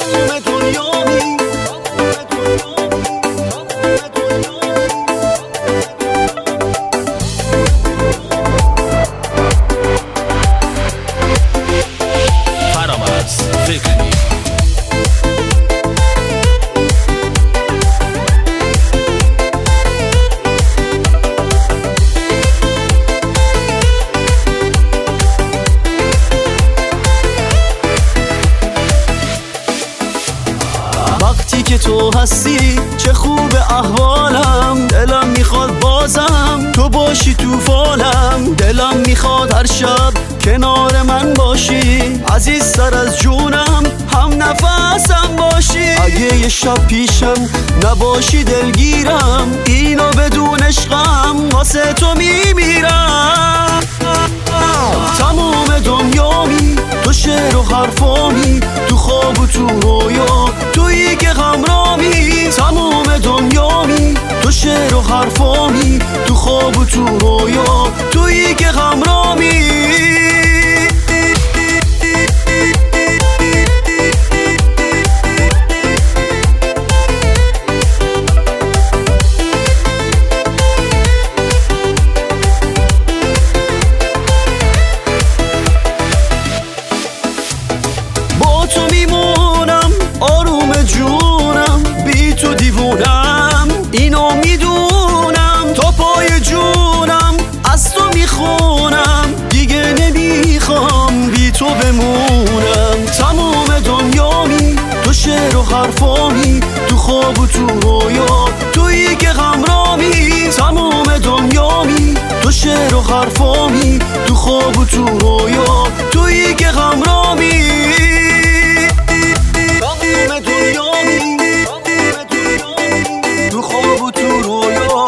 وقتی که تو هستی چه خوب احوالم، دلم میخواد بازم تو باشی تو فالم، دلم میخواد هر شب کنار من باشی، عزیزتر از جونم هم نفسم باشی. اگه یه شب پیشم نباشی دلگیرم، اینو بدون عشقم واسه تو میمیرم. تموم دنیامی تو شعر و حرفامی، تو خواب و تو رویا تویی که غمرامی. تموم دنیامی تو شعر و حرفامی، تو خواب و تو رویا تویی که غمرامی. با تو میمونم آروم جونم، بی تو دیوونم اینو میدونم، تا پای جونم از تو میخونم، دیگه نمیخوام بی تو بمونم. تموم دنیامی تو شعر و حرفامی، تو خواب و تو رویا تویی که غمرامی. تموم دنیامی تو شعر و حرفامی، تو خواب و تو رویا تویی که غمرامی. تو خواب و تو رویا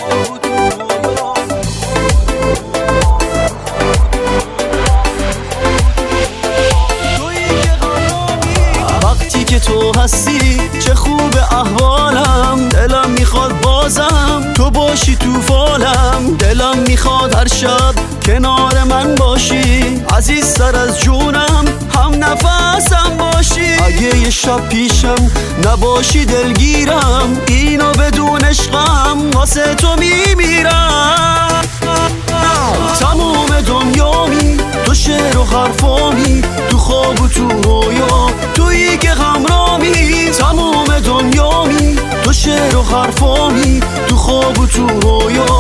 وقتی که تو هستی چه خوب احوالم، دلم میخواد بازم تو باشی تو فالم، دلم میخواد هر شب کنار من باشی، عزیزتر از جونم هم نفسم باشی. اگه یه شب پیشم نباشی دلگیرم، اینو بدون عشقم واسه تو میمیرم. تموم دنیامی تو شعر و حرفامی، تو خواب و تو رویا تویی که غمرامی. تموم دنیامی تو شعر و حرفامی، تو خواب و تو رویا